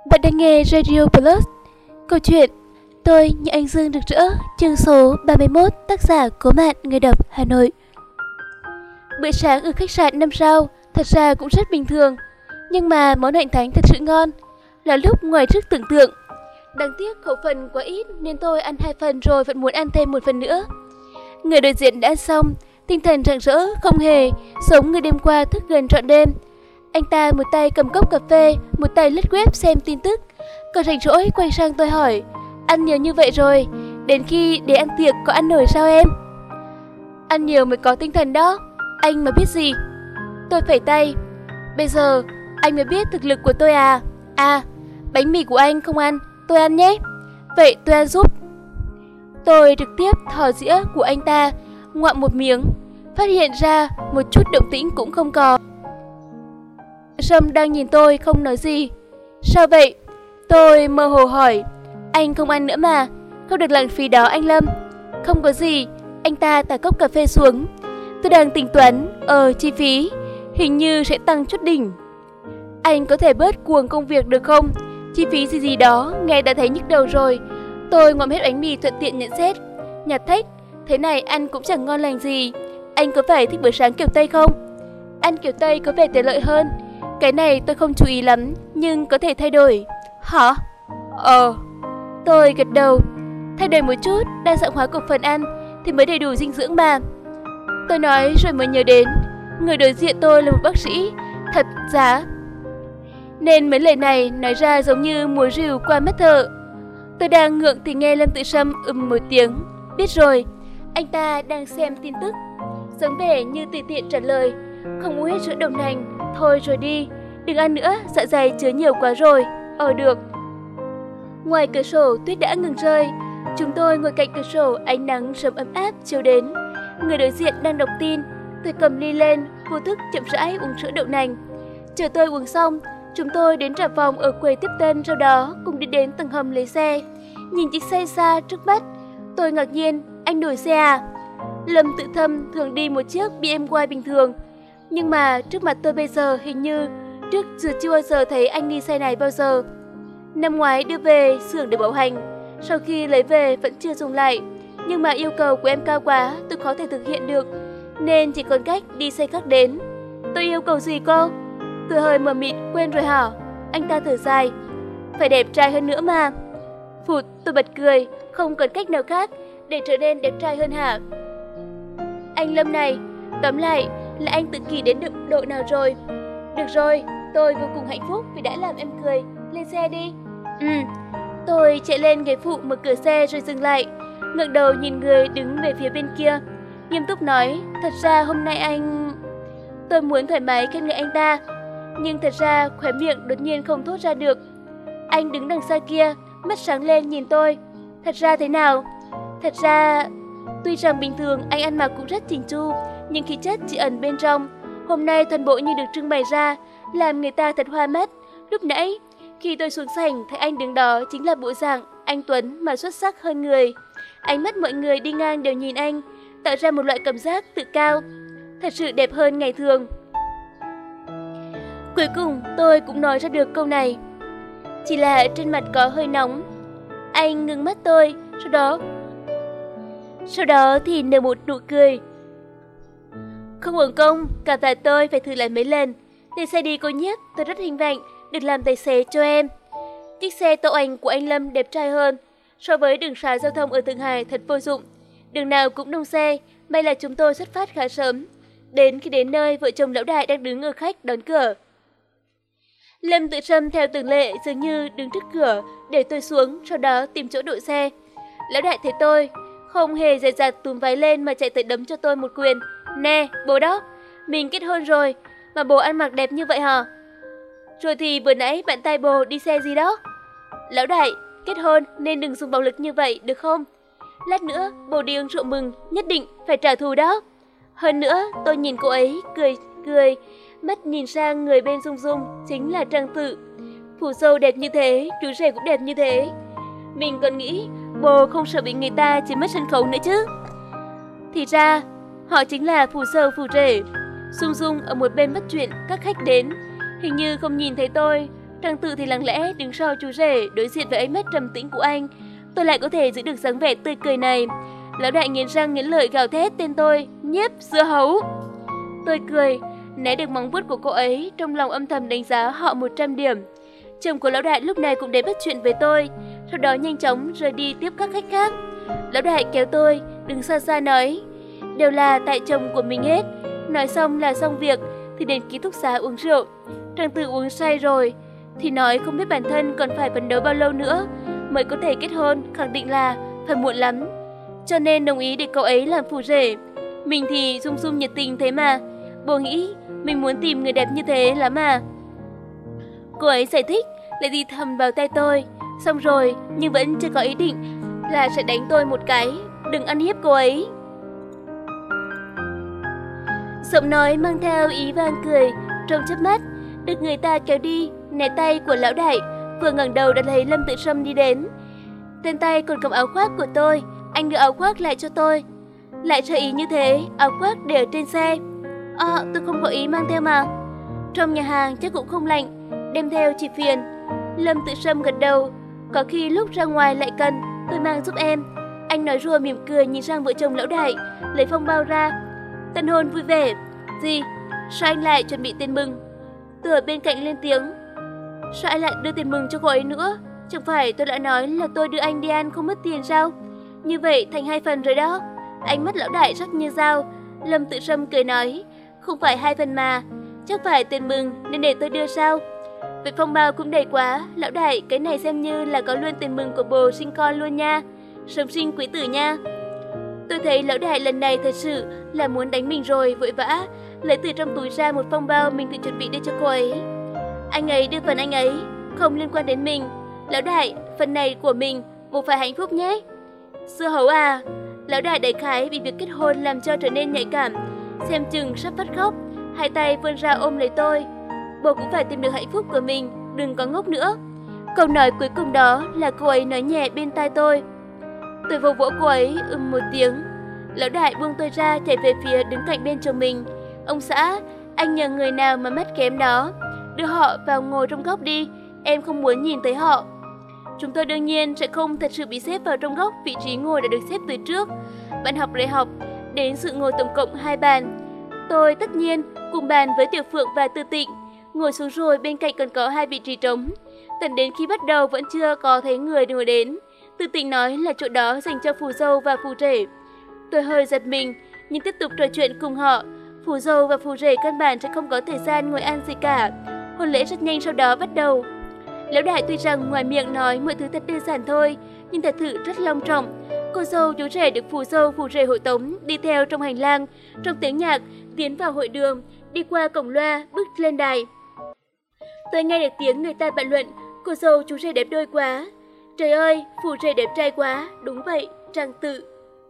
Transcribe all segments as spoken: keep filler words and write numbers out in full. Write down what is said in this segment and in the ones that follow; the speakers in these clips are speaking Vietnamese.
Bạn đang nghe Radio Plus. Câu chuyện Tôi như anh Dương rực rỡ, chương số ba mươi mốt, tác giả Cố Mạn, người đọc Hà Nội. Bữa sáng ở khách sạn năm sao thật ra cũng rất bình thường, nhưng mà món hoành thánh thật sự ngon, là lúc ngoài sức tưởng tượng. Đáng tiếc khẩu phần quá ít nên tôi ăn hai phần rồi vẫn muốn ăn thêm một phần nữa. Người đối diện đã ăn xong, tinh thần rạng rỡ, không hề giống người đêm qua thức gần trọn đêm. Anh ta một tay cầm cốc cà phê, một tay lướt web xem tin tức. Còn rảnh rỗi quay sang tôi hỏi: ăn nhiều như vậy rồi, đến khi để ăn tiệc có ăn nổi sao em? Ăn nhiều mới có tinh thần đó, anh mà biết gì. Tôi phẩy tay: bây giờ anh mới biết thực lực của tôi à? À, bánh mì của anh không ăn, tôi ăn nhé. Vậy tôi ăn giúp. Tôi trực tiếp thò dĩa của anh ta, ngoạm một miếng, phát hiện ra một chút động tĩnh cũng không có. Sâm đang nhìn tôi không nói gì. Sao vậy? Tôi mơ hồ hỏi. Anh không ăn nữa mà, không được lãng phí đó anh Lâm. Không có gì, anh ta thả cốc cà phê xuống. Tôi đang tính toán, ờ chi phí hình như sẽ tăng chút đỉnh. Anh có thể bớt cuồng công việc được không? Chi phí gì gì đó, nghe đã thấy nhức đầu rồi. Tôi ngoạm hết bánh mì thuận tiện nhận xét. Nhạt thách, thế này ăn cũng chẳng ngon lành gì. Anh có phải thích bữa sáng kiểu Tây không? Ăn kiểu Tây có vẻ tiện lợi hơn. Cái này tôi không chú ý lắm, nhưng có thể thay đổi. Hả? Ờ. Tôi gật đầu. Thay đổi một chút, đa dạng hóa cục phần ăn thì mới đầy đủ dinh dưỡng mà. Tôi nói rồi mới nhớ đến người đối diện tôi là một bác sĩ, thật giá. Nên mấy lời này nói ra giống như múa rìu qua mắt thợ. Tôi đang ngượng thì nghe Lâm Tự Sâm ừm một tiếng. Biết rồi, anh ta đang xem tin tức. Giống vẻ như tùy tiện trả lời. Không uống hết sữa đậu nành, thôi rồi đi. Đừng ăn nữa, dạ dày chứa nhiều quá rồi. Ờ được. Ngoài cửa sổ tuyết đã ngừng rơi. Chúng tôi ngồi cạnh cửa sổ, ánh nắng sớm ấm áp chiếu đến. Người đối diện đang đọc tin. Tôi cầm ly lên, vô thức chậm rãi uống sữa đậu nành. Chờ tôi uống xong, chúng tôi đến trà phòng ở quầy tiếp tân, sau đó cùng đi đến tầng hầm lấy xe. Nhìn chiếc xe xa trước mắt, tôi ngạc nhiên. Anh đổi xe à? Lâm Tự Thâm thường đi một chiếc bê em vê bình thường, nhưng mà trước mặt tôi bây giờ hình như trước giờ chưa bao giờ thấy anh đi xe này bao giờ. Năm ngoái đưa về xưởng để bảo hành, sau khi lấy về vẫn chưa dùng lại. Nhưng mà yêu cầu của em cao quá, tôi khó thể thực hiện được, nên chỉ còn cách đi xe khác đến. Tôi yêu cầu gì cô? Tôi hơi mờ mịt, quên rồi hả? Anh ta thở dài. Phải đẹp trai hơn nữa mà. Phụt, tôi bật cười, không còn cách nào khác để trở nên đẹp trai hơn hả? Anh Lâm này, tóm lại là anh tự kỷ đến được độ nào rồi? Được rồi, tôi vô cùng hạnh phúc vì đã làm em cười. Lên xe đi. Ừ. Tôi chạy lên ghế phụ mở cửa xe rồi dừng lại, ngẩng đầu nhìn người đứng về phía bên kia, nghiêm túc nói: thật ra hôm nay anh... Tôi muốn thoải mái khen ngợi anh ta, nhưng thật ra khóe miệng đột nhiên không thốt ra được. Anh đứng đằng xa kia, mắt sáng lên nhìn tôi. Thật ra thế nào? Thật ra... Tuy rằng bình thường anh ăn mặc cũng rất chỉnh chu, nhưng khí chất chỉ ẩn bên trong. Hôm nay toàn bộ như được trưng bày ra, làm người ta thật hoa mắt. Lúc nãy, khi tôi xuống sảnh thấy anh đứng đó chính là bộ dạng anh tuấn mà xuất sắc hơn người. Ánh mắt mọi người đi ngang đều nhìn anh, tạo ra một loại cảm giác tự cao. Thật sự đẹp hơn ngày thường. Cuối cùng tôi cũng nói ra được câu này. Chỉ là trên mặt có hơi nóng. Anh ngừng mắt tôi, sau đó Sau đó thì nở một nụ cười. Không uổng công, cả tại tôi phải thử lại mấy lần. Để xe đi cô nhiếc, tôi rất hinh vạnh được làm tài xế cho em. Chiếc xe tậu ảnh của anh Lâm đẹp trai hơn. So với đường xá giao thông ở Thượng Hải thật vô dụng. Đường nào cũng đông xe, may là chúng tôi xuất phát khá sớm. Đến khi đến nơi, vợ chồng lão đại đang đứng ở khách đón cửa. Lâm Tự Sâm theo thường lệ dường như đứng trước cửa để tôi xuống, sau đó tìm chỗ đỗ xe. Lão đại thấy tôi, không hề dè dặt túm váy lên mà chạy tới đấm cho tôi một quyền. Nè, bố đó, mình kết hôn rồi, mà bố ăn mặc đẹp như vậy hả? Rồi thì vừa nãy bạn trai bố đi xe gì đó? Lão đại, kết hôn nên đừng dùng bạo lực như vậy, được không? Lát nữa, bố đi uống rượu mừng, nhất định phải trả thù đó. Hơn nữa, tôi nhìn cô ấy, cười, cười, mắt nhìn sang người bên Dung Dung, chính là Trang Tự. Phù dâu đẹp như thế, chú rể cũng đẹp như thế. Mình còn nghĩ, bố không sợ bị người ta chiếm mất sân khấu nữa chứ. Thì ra, họ chính là phù dâu phù rể. Dung Dung ở một bên bắt chuyện, các khách đến. Hình như không nhìn thấy tôi, Trang Tự thì lặng lẽ đứng sau chú rể, đối diện với ánh mắt trầm tĩnh của anh. Tôi lại có thể giữ được dáng vẻ tươi cười này. Lão đại nghiến răng nghiến lợi gào thét tên tôi, Nhiếp Dưa Hấu. Tôi cười, né được móng vuốt của cô ấy, trong lòng âm thầm đánh giá họ một trăm điểm. Chồng của lão đại lúc này cũng đến bắt chuyện với tôi, sau đó nhanh chóng rời đi tiếp các khách khác. Lão đại kéo tôi, đứng xa xa nói, đều là tại chồng của mình hết. Nói xong là xong việc, thì đến ký túc xá uống rượu. Trang Tự uống say rồi, thì nói không biết bản thân còn phải phấn đấu bao lâu nữa mới có thể kết hôn, khẳng định là phải muộn lắm. Cho nên đồng ý để cậu ấy làm phù rể. Mình thì rung rung nhiệt tình thế mà. Bố nghĩ mình muốn tìm người đẹp như thế lắm mà. Cô ấy giải thích, lại đi thầm vào tay tôi. Xong rồi, nhưng vẫn chưa có ý định là sẽ đánh tôi một cái. Đừng ăn hiếp cô ấy. Giọng nói mang theo ý vang cười. Trong chớp mắt, được người ta kéo đi, né tay của lão đại. Vừa ngẩng đầu đã thấy Lâm Tự Sâm đi đến. Trên tay còn cầm áo khoác của tôi. Anh đưa áo khoác lại cho tôi. Lại cho ý như thế, áo khoác để ở trên xe. À, tôi không có ý mang theo mà. Trong nhà hàng chắc cũng không lạnh, đem theo chỉ phiền. Lâm Tự Sâm gật đầu. Có khi lúc ra ngoài lại cần, tôi mang giúp em. Anh nói rồi mỉm cười nhìn sang vợ chồng lão đại, lấy phong bao ra. Tân hôn vui vẻ. Gì? Sao anh lại chuẩn bị tiền mừng? Tôi ở bên cạnh lên tiếng. Sao anh lại đưa tiền mừng cho cô ấy nữa? Chẳng phải tôi đã nói là tôi đưa anh đi ăn không mất tiền sao? Như vậy thành hai phần rồi đó. Ánh mắt lão đại sắc như dao. Lâm Tự Sâm cười nói, không phải hai phần mà, chắc phải tiền mừng nên để tôi đưa sao? Vậy phong bao cũng đầy quá. Lão đại, cái này xem như là có luôn tiền mừng của bồ sinh con luôn nha. Sớm sinh quý tử nha. Tôi thấy lão đại lần này thật sự là muốn đánh mình rồi, vội vã lấy từ trong túi ra một phong bao mình tự chuẩn bị đưa cho cô ấy. Anh ấy đưa phần anh ấy, không liên quan đến mình. Lão đại, phần này của mình, bố phải hạnh phúc nhé. Dưa Hấu à? Lão đại đại khái vì việc kết hôn làm cho trở nên nhạy cảm, xem chừng sắp phát khóc, hai tay vươn ra ôm lấy tôi. Bố cũng phải tìm được hạnh phúc của mình, đừng có ngốc nữa. Câu nói cuối cùng đó là cô ấy nói nhẹ bên tai tôi. Tôi vỗ vỗ cô ấy ừm một tiếng. Lão đại buông tôi ra, chạy về phía đứng cạnh bên chồng mình. Ông xã, anh nhờ người nào mà mắt kém đó, đưa họ vào ngồi trong góc đi, em không muốn nhìn thấy họ. Chúng tôi đương nhiên sẽ không thật sự bị xếp vào trong góc, vị trí ngồi đã được xếp từ trước. Bạn học đại học, đến sự ngồi tổng cộng hai bàn. Tôi tất nhiên cùng bàn với Tiểu Phượng và Tư Tịnh. Ngồi xuống rồi bên cạnh còn có hai vị trí trống. Tận đến khi bắt đầu vẫn chưa có thấy người ngồi đến. Tư Tịnh nói là chỗ đó dành cho phù dâu và phù rể. Tôi hơi giật mình, nhưng tiếp tục trò chuyện cùng họ. Phù dâu và phù rể căn bản sẽ không có thời gian ngồi ăn gì cả. Hôn lễ rất nhanh sau đó bắt đầu. Lão đại tuy rằng ngoài miệng nói mọi thứ thật đơn giản thôi, nhưng thật sự rất long trọng. Cô dâu chú rể được phù dâu phù rể hộ tống đi theo trong hành lang, trong tiếng nhạc tiến vào hội đường, đi qua cổng loa bước lên đài. Tôi nghe được tiếng người ta bàn luận, cô dâu chú rể đẹp đôi quá. Trời ơi, phù rể đẹp trai quá, đúng vậy, Trang Tự.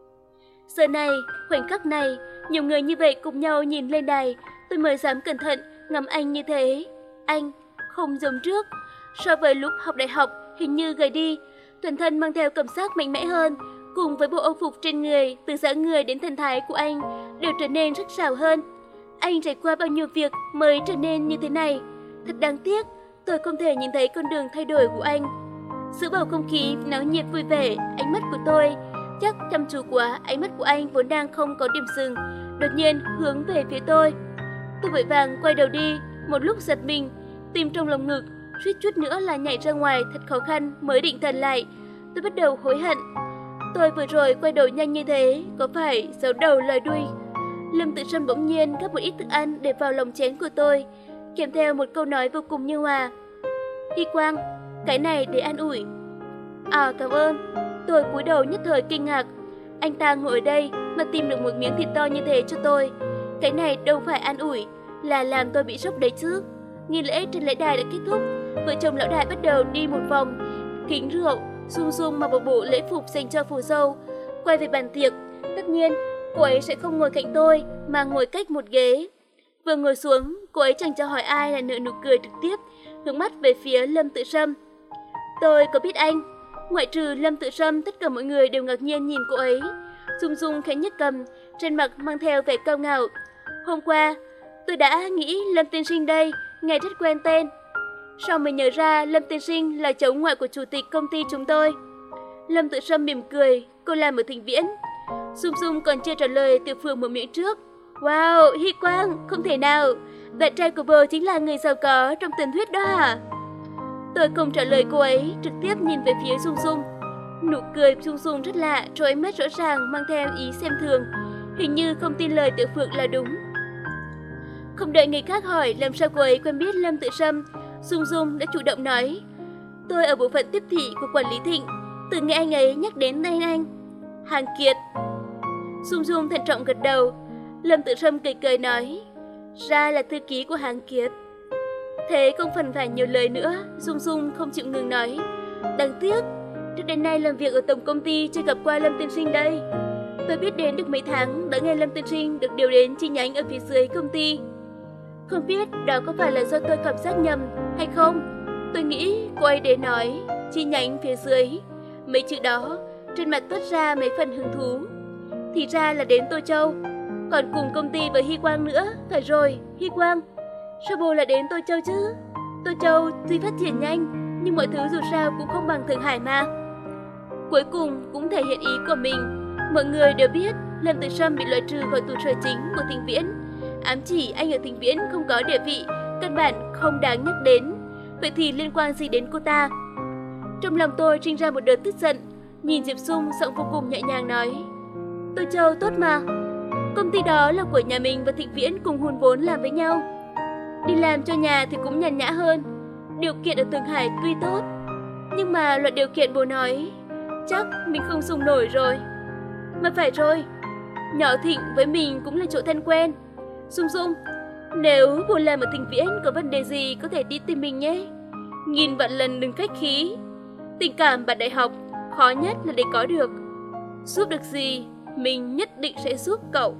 Giờ này, khoảnh khắc này, nhiều người như vậy cùng nhau nhìn lên đài, tôi mới dám cẩn thận ngắm anh như thế. Anh không giống trước, so với lúc học đại học hình như gầy đi, toàn thân mang theo cảm giác mạnh mẽ hơn, cùng với bộ âu phục trên người, từ dáng người đến thần thái của anh đều trở nên sắc sảo hơn. Anh trải qua bao nhiêu việc mới trở nên như thế này. Thật đáng tiếc, tôi không thể nhìn thấy con đường thay đổi của anh. Giữa bầu không khí náo nhiệt vui vẻ, ánh mắt của tôi chắc chăm chú quá, ánh mắt của anh vốn đang không có điểm dừng, đột nhiên hướng về phía tôi. Tôi vội vàng quay đầu đi, một lúc giật mình, tim trong lồng ngực suýt chút nữa là nhảy ra ngoài, thật khó khăn mới định thần lại. Tôi bắt đầu hối hận. Tôi vừa rồi quay đầu nhanh như thế, có phải giấu đầu lòi đuôi? Lâm Tự Sâm bỗng nhiên gắp một ít thức ăn để vào lòng chén của tôi, kèm theo một câu nói vô cùng như hòa. Hy Quang, cái này để an ủi. À, cảm ơn. Tôi cúi đầu nhất thời kinh ngạc. Anh ta ngồi ở đây mà tìm được một miếng thịt to như thế cho tôi. Cái này đâu phải an ủi, là làm tôi bị sốc đấy chứ. Nghi lễ trên lễ đài đã kết thúc, vợ chồng lão đại bắt đầu đi một vòng kính rượu, sung sung mặc một bộ lễ phục dành cho phù dâu. Quay về bàn tiệc, tất nhiên cô ấy sẽ không ngồi cạnh tôi mà ngồi cách một ghế. Vừa ngồi xuống, cô ấy chẳng cho hỏi ai là nở nụ cười trực tiếp, hướng mắt về phía Lâm Tự Sâm. Tôi có biết anh, ngoại trừ Lâm Tự Sâm, tất cả mọi người đều ngạc nhiên nhìn cô ấy. Dung Dung khẽ nhấc cầm, trên mặt mang theo vẻ cao ngạo. Hôm qua, tôi đã nghĩ Lâm tiên sinh đây, nghe rất quen tên. Sau mới nhớ ra Lâm tiên sinh là cháu ngoại của chủ tịch công ty chúng tôi. Lâm Tự Sâm mỉm cười, cô làm ở Thịnh Viễn. Dung Dung còn chưa trả lời, Tiểu Phượng mở miệng trước. Wow, Hy Quang, không thể nào. Bạn trai của bồ chính là người giàu có trong truyền thuyết đó hả? Tôi không trả lời cô ấy, trực tiếp nhìn về phía Dung Dung. Nụ cười Dung Dung rất lạ, rồi ánh mắt rõ ràng mang theo ý xem thường. Hình như không tin lời Tiểu Phượng là đúng. Không đợi người khác hỏi làm sao cô ấy quen biết Lâm Tự Sâm, Dung Dung đã chủ động nói. Tôi ở bộ phận tiếp thị của quản lý Thịnh, từng nghe anh ấy nhắc đến tên anh. Hàng Kiệt. Dung Dung thận trọng gật đầu. Lâm Tự Sâm cười cười nói. Ra là thư ký của Hàng Kiệt. Thế không phần phải nhiều lời nữa, Dung Dung không chịu ngừng nói. Đáng tiếc, trước đến nay làm việc ở tổng công ty chưa gặp qua Lâm tiên sinh đây. Tôi biết đến được mấy tháng đã nghe Lâm tiên sinh được điều đến chi nhánh ở phía dưới công ty. Không biết đó có phải là do tôi cảm giác nhầm hay không? Tôi nghĩ cô ấy đến nói chi nhánh phía dưới. Mấy chữ đó trên mặt toát ra mấy phần hứng thú. Thì ra là đến Tô Châu, còn cùng công ty với Hy Quang nữa. Phải rồi, Hy Quang. Sao bồ lại đến Tô Châu chứ? Tô Châu tuy phát triển nhanh, nhưng mọi thứ dù sao cũng không bằng Thượng Hải mà. Cuối cùng cũng thể hiện ý của mình. Mọi người đều biết Lâm Tự Sâm bị loại trừ khỏi trụ sở chính của Thịnh Viễn, ám chỉ anh ở Thịnh Viễn không có địa vị, căn bản không đáng nhắc đến. Vậy thì liên quan gì đến cô ta? Trong lòng tôi sinh ra một đợt tức giận, nhìn Diệp Dung giọng vô cùng nhẹ nhàng nói. Tô Châu tốt mà, công ty đó là của nhà mình và Thịnh Viễn cùng hùn vốn làm với nhau. Đi làm cho nhà thì cũng nhàn nhã hơn, điều kiện ở Thượng Hải tuy tốt, nhưng mà loại điều kiện bố nói chắc mình không dùng nổi rồi. Mà phải rồi, nhỏ Thịnh với mình cũng là chỗ thân quen. Dung Dung, nếu bố làm ở Thịnh Viễn có vấn đề gì có thể đi tìm mình nhé. Nghìn vạn lần đừng khách khí. Tình cảm bạn đại học khó nhất là để có được. Giúp được gì mình nhất định sẽ giúp cậu.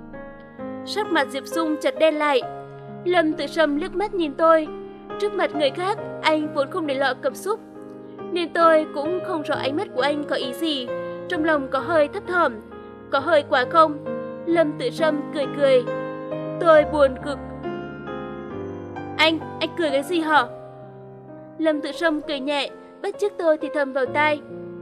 Sắc mặt Diệp Dung chợt đen lại. Lâm Tự Sâm liếc mắt nhìn tôi. Trước mặt người khác anh vốn không để lộ cảm xúc, nên tôi cũng không rõ ánh mắt của anh có ý gì. Trong lòng có hơi thấp thỏm. Có hơi quá không? Lâm Tự Sâm cười cười. Tôi buồn cực. Anh, anh cười cái gì hả? Lâm Tự Sâm cười nhẹ, bắt chước tôi thì thầm vào tai.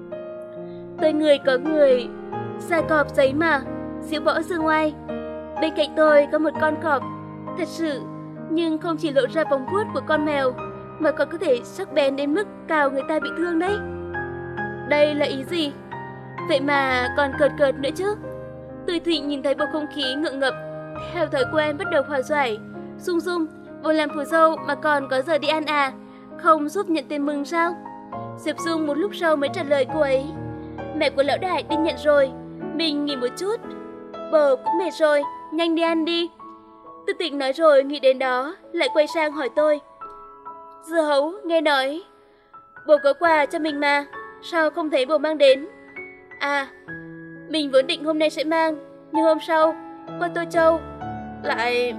Tôi người có người, da cọp giấy mà, diễu võ dương oai. Bên cạnh tôi có một con cọp, thật sự, nhưng không chỉ lộ ra vòng vuốt của con mèo, mà còn có thể sắc bén đến mức cào người ta bị thương đấy. Đây là ý gì? Vậy mà còn cợt cợt nữa chứ. Tươi Thịnh nhìn thấy bầu không khí ngượng ngập, theo thói quen bắt đầu hòa giải. Dung Dung, vô làm phù dâu mà còn có giờ đi ăn à? Không giúp nhận tiền mừng sao? Diệp Dung một lúc sau mới trả lời cô ấy. Mẹ của lão đại đi nhận rồi, mình nghỉ một chút. Bờ cũng mệt rồi, nhanh đi ăn đi. Tư Tịnh nói rồi nghĩ đến đó, lại quay sang hỏi tôi. Dưa hấu, nghe nói bố có quà cho mình mà, sao không thấy bố mang đến? À, mình vốn định hôm nay sẽ mang, nhưng hôm sau qua Tô Châu lại...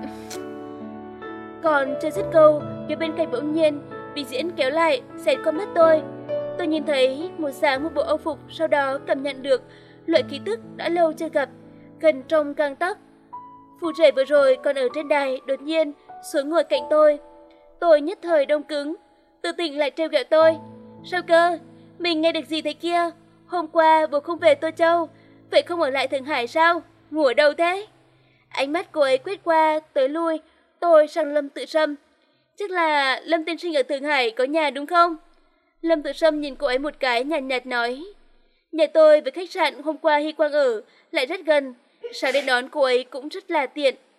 Còn chưa dứt câu, phía bên cạnh bỗng nhiên bị diễn kéo lại, xẹt qua mắt tôi. Tôi nhìn thấy một dáng một bộ âu phục, sau đó cảm nhận được loại khí tức đã lâu chưa gặp, gần trong gang tấc. Phù rể vừa rồi còn ở trên đài đột nhiên xuống ngồi cạnh tôi. Tôi nhất thời đông cứng. Tư Tịnh lại trêu ghẹo tôi. Sao cơ? Mình nghe được gì thế kia? Hôm qua bố không về Tô Châu, vậy không ở lại Thượng Hải sao? Ngủ ở đâu thế? Ánh mắt cô ấy quét qua tới lui, tôi sang Lâm Tự Sâm. Chắc là Lâm tiên sinh ở Thượng Hải có nhà đúng không? Lâm Tự Sâm nhìn cô ấy một cái nhàn nhạt, nhạt nói. Nhà tôi với khách sạn hôm qua Hy Quang ở lại rất gần, sáng đến đón cô ấy cũng rất là tiện.